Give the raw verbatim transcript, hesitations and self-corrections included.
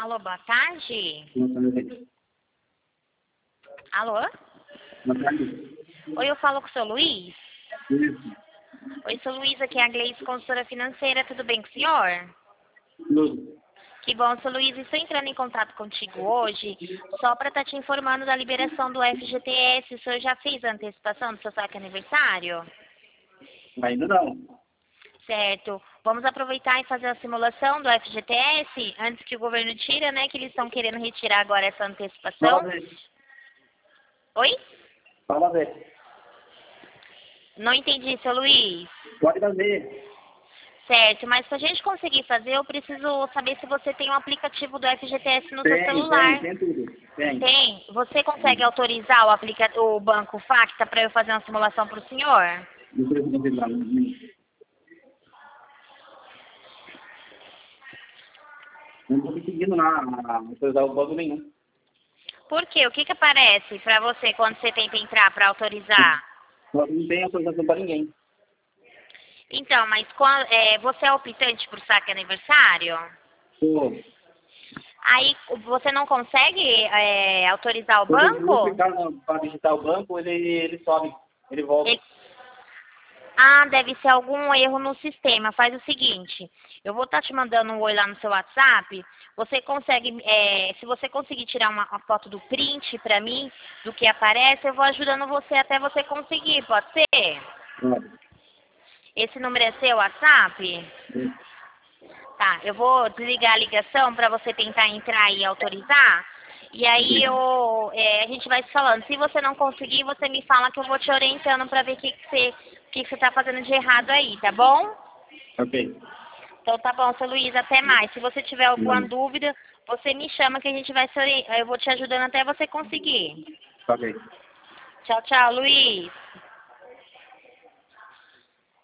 Alô, boa tarde. Boa tarde. Alô? Boa tarde. Oi, eu falo com o seu Luiz? Isso. Oi, sou Luiz, aqui é a Gleice, consultora financeira, tudo bem com o senhor? Tudo. Que bom, seu Luiz, estou entrando em contato contigo hoje, só para estar te informando da liberação do F G T S. O senhor já fez a antecipação do seu saque aniversário? Ainda não. Certo. Vamos aproveitar e fazer a simulação do F G T S antes que o governo tire, né? Que eles estão querendo retirar agora essa antecipação. Fala ver. Oi? Fala ver. Não entendi, seu Luiz. Pode fazer. Certo, mas para a gente conseguir fazer, eu preciso saber se você tem um aplicativo do F G T S no seu Tem, celular. tem, tem tudo. Tem. Tem? Você consegue autorizar o, aplica o Banco Facta para eu fazer uma simulação para o senhor? Não sei se você vai. Não estou conseguindo lá autorizar o banco nenhum. Por quê? O que que aparece para você quando você tenta entrar para autorizar? Só que não tem autorização para ninguém. Então, mas qual, é, você é optante por saque aniversário? Pô, Aí você não consegue é, autorizar o quando eu vou banco? ficar para digitar o banco, ele, ele sobe, ele volta. Ele- Ah, deve ser algum erro no sistema. Faz o seguinte, eu vou estar te mandando um oi lá no seu WhatsApp. Você consegue, é, se você conseguir tirar uma, uma foto do print para mim, do que aparece, eu vou ajudando você até você conseguir, pode ser? Pode. Esse número é seu WhatsApp? Tá, eu vou desligar a ligação para você tentar entrar e autorizar. E aí eu, é, a gente vai se falando. Se você não conseguir, você me fala que eu vou te orientando para ver o que, que você o que, que você tá fazendo de errado aí, tá bom? Ok. Então tá bom, seu Luiz, até mais. Se você tiver alguma Não. dúvida, você me chama que a gente vai se ori- eu vou te ajudando até você conseguir. Ok. Tchau, tchau, Luiz.